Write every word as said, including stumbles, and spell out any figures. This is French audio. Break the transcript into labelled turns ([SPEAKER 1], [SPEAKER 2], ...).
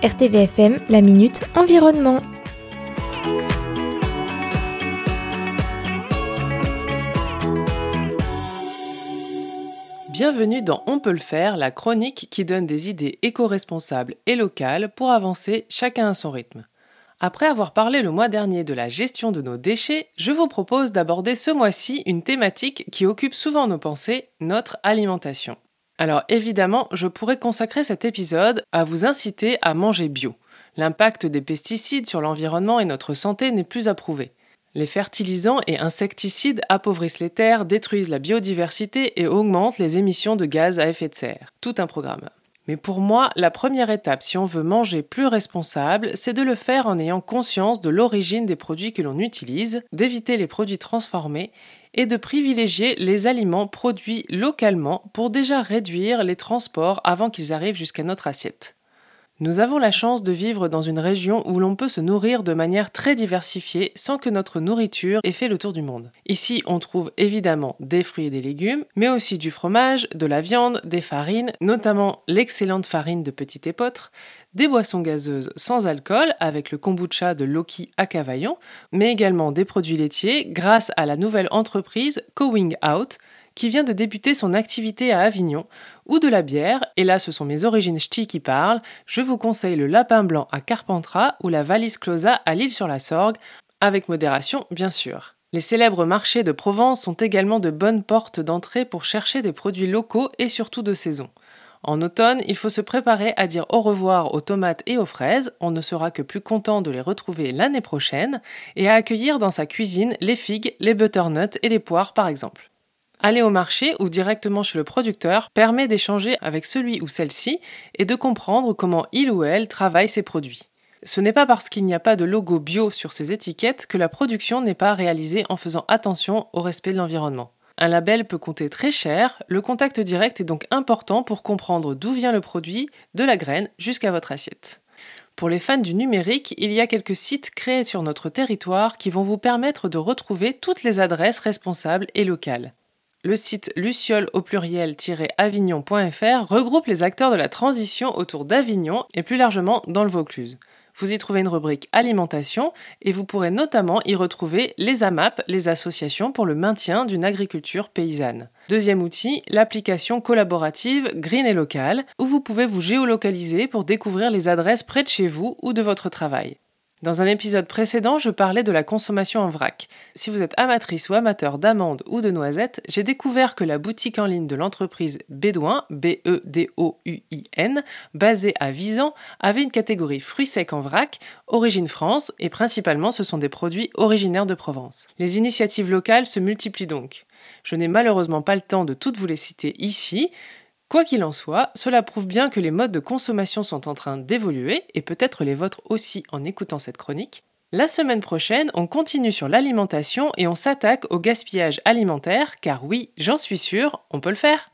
[SPEAKER 1] R T V F M, la Minute Environnement.
[SPEAKER 2] Bienvenue dans On peut le faire, la chronique qui donne des idées éco-responsables et locales pour avancer chacun à son rythme. Après avoir parlé le mois dernier de la gestion de nos déchets, je vous propose d'aborder ce mois-ci une thématique qui occupe souvent nos pensées, notre alimentation. Alors évidemment, je pourrais consacrer cet épisode à vous inciter à manger bio. L'impact des pesticides sur l'environnement et notre santé n'est plus à prouver. Les fertilisants et insecticides appauvrissent les terres, détruisent la biodiversité et augmentent les émissions de gaz à effet de serre. Tout un programme. Mais pour moi, la première étape si on veut manger plus responsable, c'est de le faire en ayant conscience de l'origine des produits que l'on utilise, d'éviter les produits transformés et de privilégier les aliments produits localement pour déjà réduire les transports avant qu'ils arrivent jusqu'à notre assiette. Nous avons la chance de vivre dans une région où l'on peut se nourrir de manière très diversifiée sans que notre nourriture ait fait le tour du monde. Ici, on trouve évidemment des fruits et des légumes, mais aussi du fromage, de la viande, des farines, notamment l'excellente farine de Petit Épeautre, des boissons gazeuses sans alcool avec le kombucha de Loki à Cavaillon, mais également des produits laitiers grâce à la nouvelle entreprise Going Out, qui vient de débuter son activité à Avignon, ou de la bière, et là ce sont mes origines ch'tis qui parlent, je vous conseille le Lapin Blanc à Carpentras ou la Valise Closa à l'Île-sur-la-Sorgue, avec modération bien sûr. Les célèbres marchés de Provence sont également de bonnes portes d'entrée pour chercher des produits locaux et surtout de saison. En automne, il faut se préparer à dire au revoir aux tomates et aux fraises, on ne sera que plus content de les retrouver l'année prochaine, et à accueillir dans sa cuisine les figues, les butternuts et les poires par exemple. Aller au marché ou directement chez le producteur permet d'échanger avec celui ou celle-ci et de comprendre comment il ou elle travaille ses produits. Ce n'est pas parce qu'il n'y a pas de logo bio sur ces étiquettes que la production n'est pas réalisée en faisant attention au respect de l'environnement. Un label peut coûter très cher, le contact direct est donc important pour comprendre d'où vient le produit, de la graine jusqu'à votre assiette. Pour les fans du numérique, il y a quelques sites créés sur notre territoire qui vont vous permettre de retrouver toutes les adresses responsables et locales. Le site luciole au pluriel-avignon point f r regroupe les acteurs de la transition autour d'Avignon et plus largement dans le Vaucluse. Vous y trouvez une rubrique alimentation et vous pourrez notamment y retrouver les A M A P, les associations pour le maintien d'une agriculture paysanne. Deuxième outil, l'application collaborative Green et Local, où vous pouvez vous géolocaliser pour découvrir les adresses près de chez vous ou de votre travail. Dans un épisode précédent, je parlais de la consommation en vrac. Si vous êtes amatrice ou amateur d'amandes ou de noisettes, j'ai découvert que la boutique en ligne de l'entreprise Bédouin, B E D O U I N, basée à Visan, avait une catégorie fruits secs en vrac, origine France, et principalement ce sont des produits originaires de Provence. Les initiatives locales se multiplient donc. Je n'ai malheureusement pas le temps de toutes vous les citer ici. Quoi qu'il en soit, cela prouve bien que les modes de consommation sont en train d'évoluer, et peut-être les vôtres aussi en écoutant cette chronique. La semaine prochaine, on continue sur l'alimentation et on s'attaque au gaspillage alimentaire, car oui, j'en suis sûre, on peut le faire.